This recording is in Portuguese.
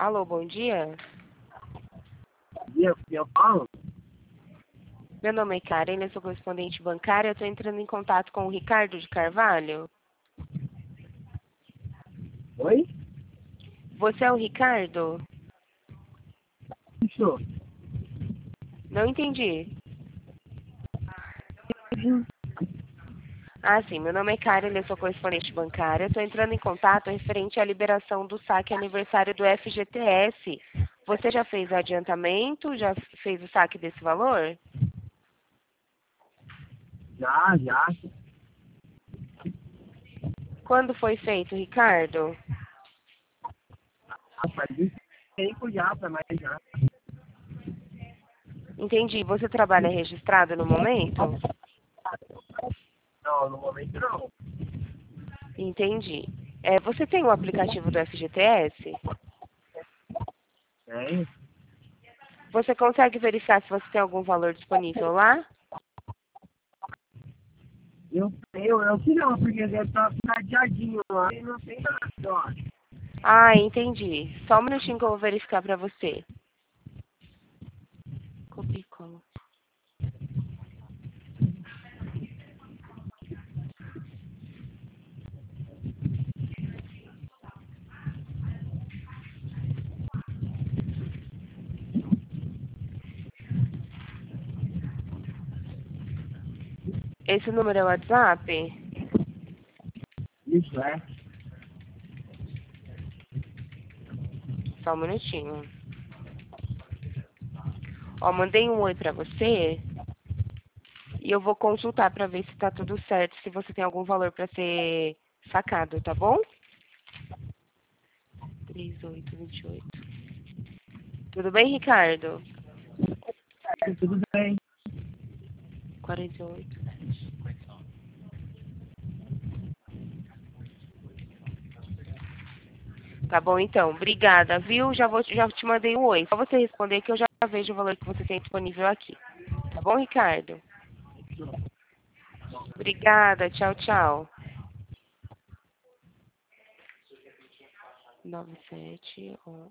Alô, bom dia. Eu falo? Meu nome é Karen, eu sou correspondente bancária. Eu estou entrando em contato com o Ricardo de Carvalho. Oi? Você é o Ricardo? Isso. Não entendi. Ah, sim. Meu nome é Karen, eu sou correspondente bancária. Eu estou entrando em contato referente à liberação do saque aniversário do FGTS. Você já fez o adiantamento? Já fez o saque desse valor? Já. Quando foi feito, Ricardo? Faz muito tempo já, pra mais já. Entendi. Você trabalha registrado no momento? Não, no momento não. Entendi. Você tem o aplicativo do FGTS? Tem. Você consegue verificar se você tem algum valor disponível lá? Eu que não, porque deve estar finalizadinho lá e não tem nada, eu acho. Ah, entendi. Só um minutinho que eu vou verificar para você. Copia e cola. Esse número é o WhatsApp? Isso é. Só um minutinho. Ó, mandei um oi para você e eu vou consultar para ver se tá tudo certo, se você tem algum valor para ser sacado, tá bom? 3828. Tudo bem, Ricardo? Tudo bem. 48. Tá bom, então. Obrigada, viu? Já te mandei um oi. Só você responder que eu já vejo o valor que você tem disponível aqui. Tá bom, Ricardo? Obrigada. Tchau, tchau. 97.